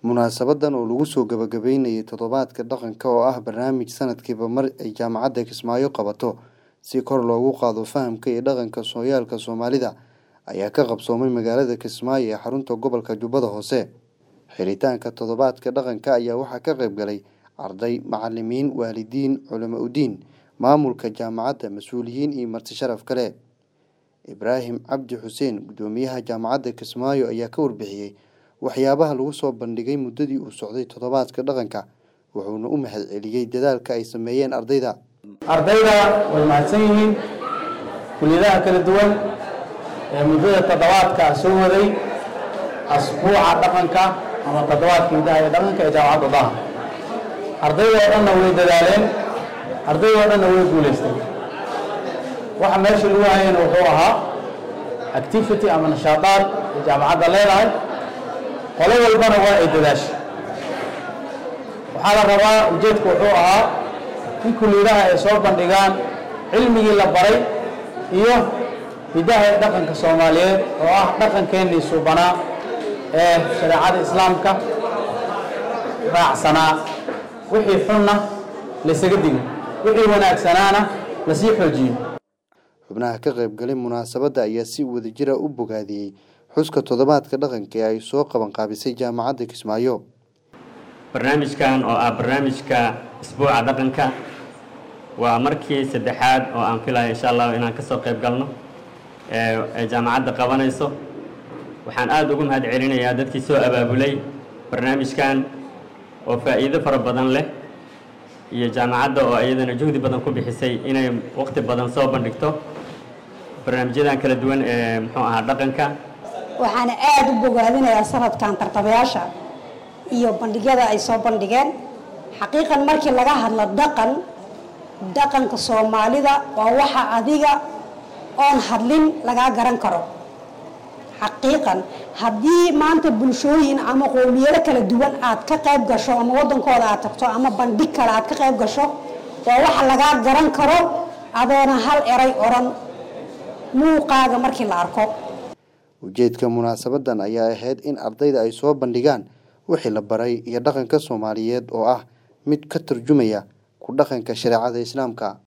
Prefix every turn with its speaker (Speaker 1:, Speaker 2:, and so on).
Speaker 1: Munaasabadan oo lagu soo gabagabeynayay toddobaadka dhaqanka oo ah barnaamij sanadkiiba mar ay jaamacadda Kismaayo qabato si kor loogu qaado fahamka iyo dhaqanka sooyaalka Soomaalida ayaa ka qabsoomay magaalada Kismaayo ee xarunta gobolka Jubbada Hoose. Xiritaanka toddobaadka dhaqanka ayaa waxaa ka qayb galay arday, macallimiin, waalidiin, culimo u diin, maamulka jaamacadda, mas'uuliyiin iyo marti sharaf kale. Ibraahim Cabdi Xuseen, gudoomiyaha jaamacadda Kismaayo ayaa ka warbixiyay waxyaabaha lagu soo bandhigay muddadii uu socday toddobaadka dhaqanka, wuxuuna u mahadceliyay dadaalka ay sameeyeen ardayda.
Speaker 2: Ardayda way mahadsan yihiin kulliyadaha kala duwan ee muddada toddobaadka soo waday asbuuca dhaqanka ama toddobaadka hidaha iyo dhaqanka ee jaamacadda Daha. Ardayda oo dhanna way dadaaleen, ardayda oo dhanna way guuleysteen. waxa meesha lagu hayeen wuxuu ahaa activity ama nashaadaad ee jaamacadda leedahay. qolo walbana waa ay dadaashay. waxaa la rabaa ujeedku wuxuu ahaa in kulliyadaha ay soo bandhigaan cilmigii la baray iyo hidaha iyo dhaqanka Soomaaliyeed oo ah dhaqankeennii suubanaa ee shareecada Islaamka raacsanaa. wixii xunna la isaga digo, wixii wanaagsanaana la sii xoojiyo.
Speaker 1: xubnaha ka qayb galay munaasabadda ayaa si wadajir ah u bogaadiyay xuska toddobaadka dhaqanka ee ay soo qaban qaabisay jaamacadda Kismaayo.
Speaker 3: barnaamijkan oo ah barnaamijka isbuuca dhaqanka waa markii saddexaad oo aan filayo insha Allah inaan ka soo qayb galno ee jaamacadda qabanayso. waxaan aad ugu mahadcelinayaa dadkii soo abaabulay barnaamijkan oo faa'iido fara badan leh iyo jaamacadda oo iyadana juhdi badan ku bixisay inay waqti badan soo bandhigto barnaamijyadan kala duwan ee dhaqanka.
Speaker 4: waxaan aad u bogaadinayaa sanadkan tartamayaasha iyo bandhigyada ay soo bandhigeen. xaqiiqan markii laga hadlo dhaqanka Soomaalida waa waxa adiga oon hadlin laga garan karo. xaqiiqan haddii maanta bulshooyin ama qowmiyado kala duwan aad ka qayb gasho ama wadankooda aad tagto ama bandhig kale aad ka qayb gasho waa waxa laga garan karo adoona hal eray oran muuqaaga markii la arko.
Speaker 1: ujeedka munaasabadan ayaa ahayd in ardayda ay soo bandhigaan wixii la baray iyo dhaqanka Soomaaliyeed oo ah mid ka tarjumaya ku dhaqanka shareecada Islaamka.